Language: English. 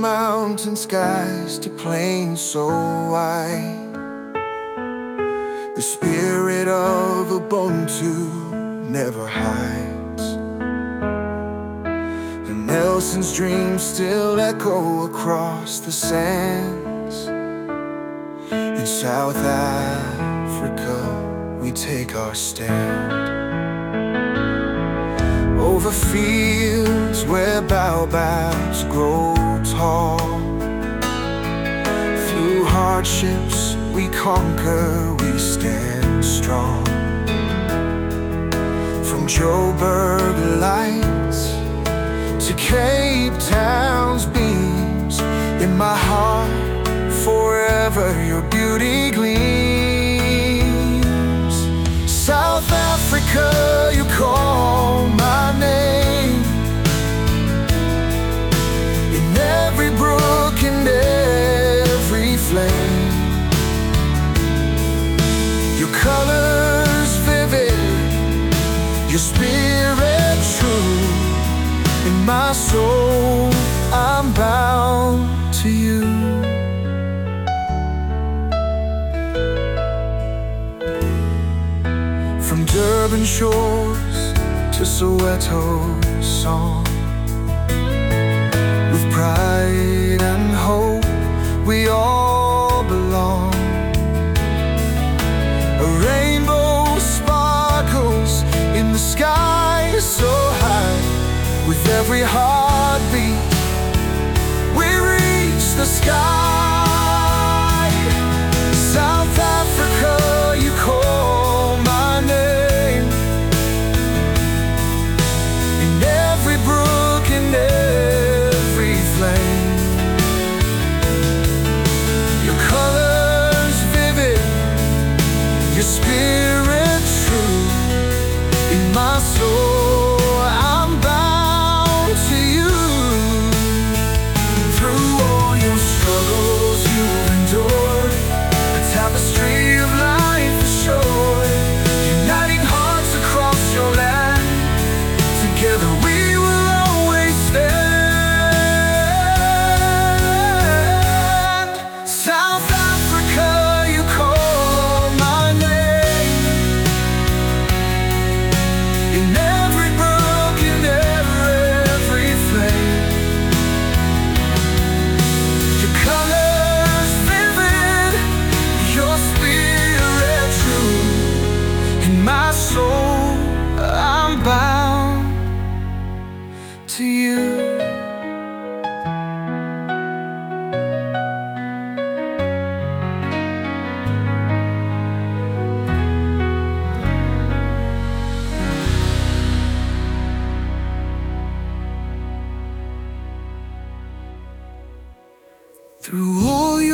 mountain skies to plains so wide. The spirit of Ubuntu never hides, and Nelson's dreams still echo across the sands. In South Africa we take our stand, over fields where baobabs grow tall. Through hardships we conquer, we stand strong. From Joburg lights to Cape Town's beams, in my heart forever your beauty gleams. South Africa, you call my name, in every brook and every flame. Your colors vivid, your spirit true. In my soul I'm bound to you. From Durban shores to Soweto's song, with pride and hope we all belong. A rainbow sparkles in the sky so high. With every heartbeat we reach the sky. South Africa, you call my name, in every brook and every flame. Your colors vivid, your spirit true. In my soul I'm bound to you. Through all your struggles you've endured, a tapestry of life assured, uniting hearts across your land. Together we will always stand. South Africa, you call my name, in every brook and every flame. Your colors vivid, your spirit true. In my soul I'm bound to you. Through all your